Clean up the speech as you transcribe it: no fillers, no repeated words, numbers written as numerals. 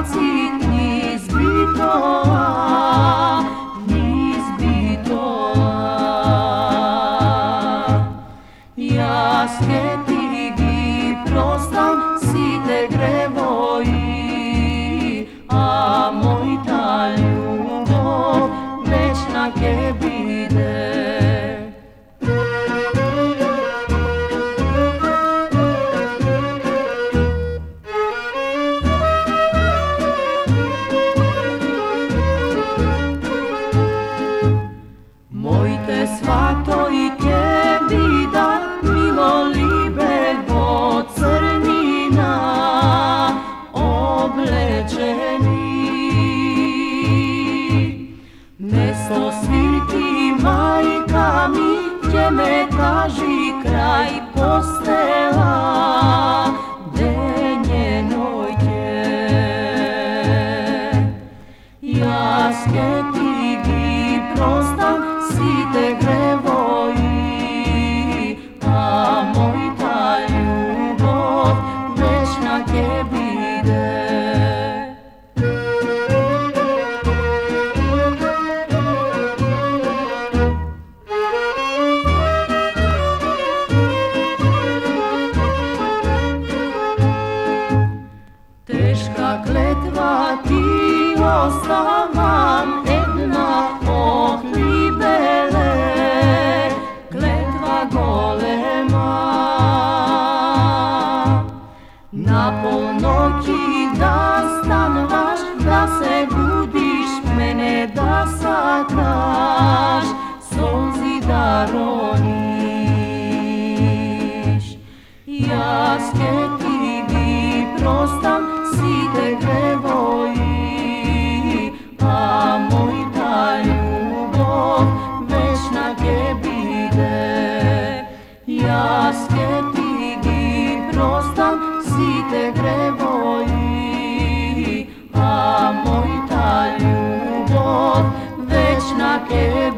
пацит низ битоа, низ битоа. Јас ке ти ги простам сите гревои, а мојта љубов вечна ке биде. Моите сватои ке видат милолибе во црнина облечени. Место свирки мајка ми ќе ме кажи крај постела, ден е ноќе. Јас ке ти ги простам сите гревои, а мојта љубов вечна ке биде. Тешка клетва ти оставам, една охлибеле, клетва голема. На полноќи да стануваш, да се будиш, мене да сакаш, солзи да рониш. Јас ке ти ги простам сите гревои, а мојта љубов вечна ке биде. Јас ке ти ги простам сите гревои, а мојта љубов вечна ке биде.